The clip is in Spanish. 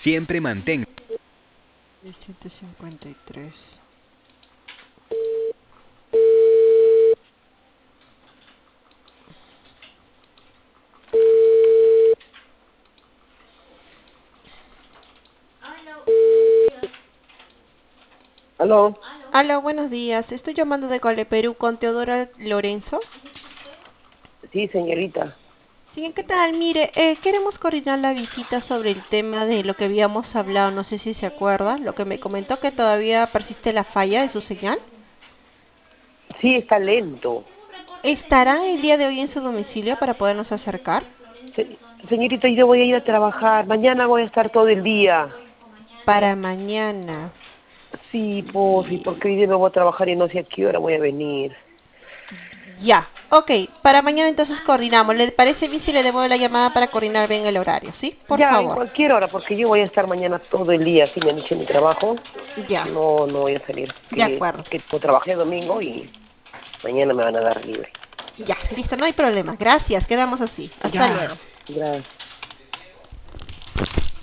Siempre mantenga. 753. ¿Aló? Aló, buenos días. Estoy llamando de Cole Perú con Teodora Lorenzo. Sí, señorita. Sí, ¿qué tal? Mire, queremos coordinar la visita sobre el tema de lo que habíamos hablado, no sé si se acuerda, lo que me comentó que todavía persiste la falla de su señal. Sí, está lento. ¿Estará el día de hoy en su domicilio para podernos acercar? Señorita, yo voy a ir a trabajar. Mañana voy a estar todo el día. Para mañana. Sí, porfi, porque hoy día me voy a trabajar y no sé a qué hora voy a venir. Ya, ok, para mañana entonces coordinamos. ¿Le parece bien si le devuelvo la llamada para coordinar bien el horario? ¿Sí? Por Ya, en favor. cualquier hora, porque yo voy a estar mañana todo el día, así me han dicho en mi trabajo. Ya, No voy a salir, de acuerdo. que trabajé domingo y mañana me van a dar libre. Ya, listo, no hay problema. Gracias, quedamos así. Hasta Ya, luego. gracias.